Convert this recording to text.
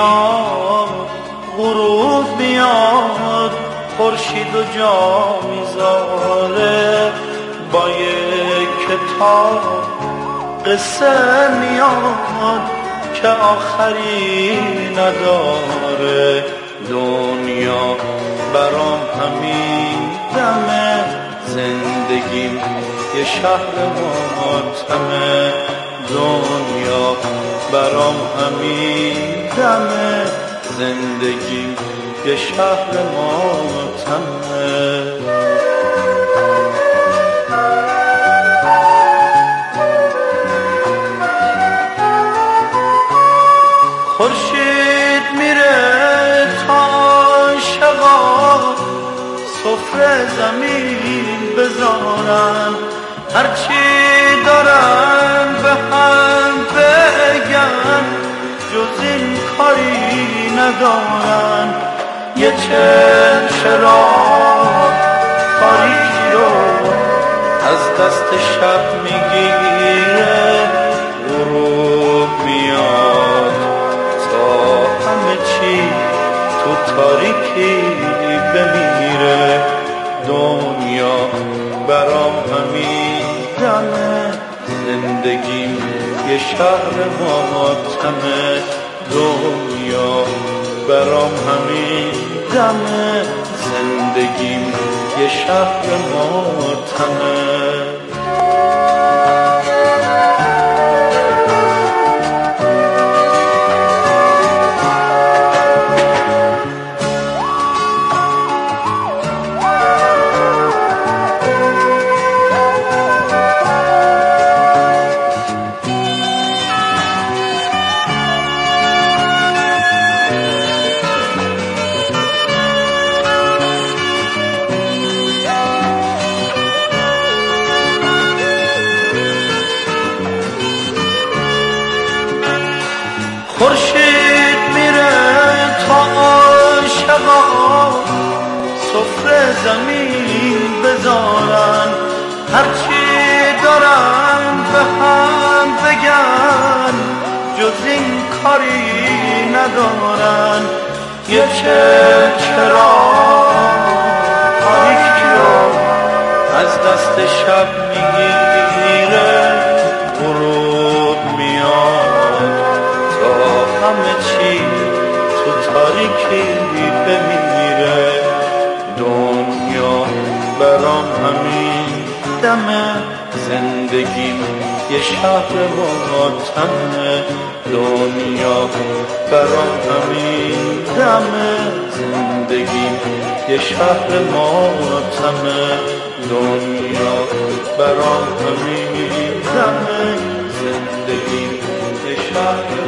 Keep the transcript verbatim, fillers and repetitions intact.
میاد غروب میاد خورشید و جا میذاره با یک کتاب قصه میاد که آخری نداره دنیا برام همین دمه زندگیم یه شهر ماتمه دنیا برام همین دمه زندگیم یه شهر ماتمه خورشید میره تا شقا سفره زمین بذارن هرچی دارن به هم بگن جز این کاری ندارن یه چند چراغ تاریکی رو از دست شب میگیره غروب میاد تا همه چی تو تاریکی بمیره دنیا برام همین دمه زندگیم یه شهر ماتمه دنیا برام همین دمه زندگیم یه شهر ماتمه خورشید میره تا شقا سفره زمین بذارن هرچی دارن به هم بگن جز این کاری ندارن یه چه چراغ تاریکی رو از دست شب میگیره غروب میاد همه چی تو تاریکی بمیره دنیا برام همین دمه زندگیم یه شهر ماتمه دنیا برام همین دمه زندگیم یه شهر ماتمه دنیا برام همین دمه زندگیم یه شهر